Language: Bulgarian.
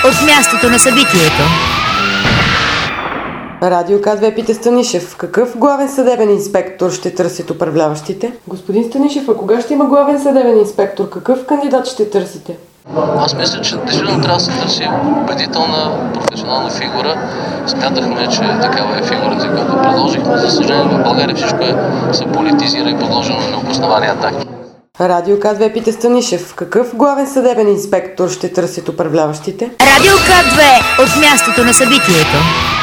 от мястото на събитието. Радио К2 пита Станишев. Какъв главен съдебен инспектор ще търсят управляващите? Господин Станишев, а кога ще има главен съдебен инспектор? Какъв кандидат ще търсите? Аз мисля, че действително трябва да се търси убедителна професионална фигура. Смятахме, че такава е фигурата, която предложихме. За съжаление, в България всичко се политизира и подложено на необосновани атаки. Радио К2 пита Станишев. Какъв главен съдебен инспектор ще търсят управляващите? Радио К2 от мястото на събитието.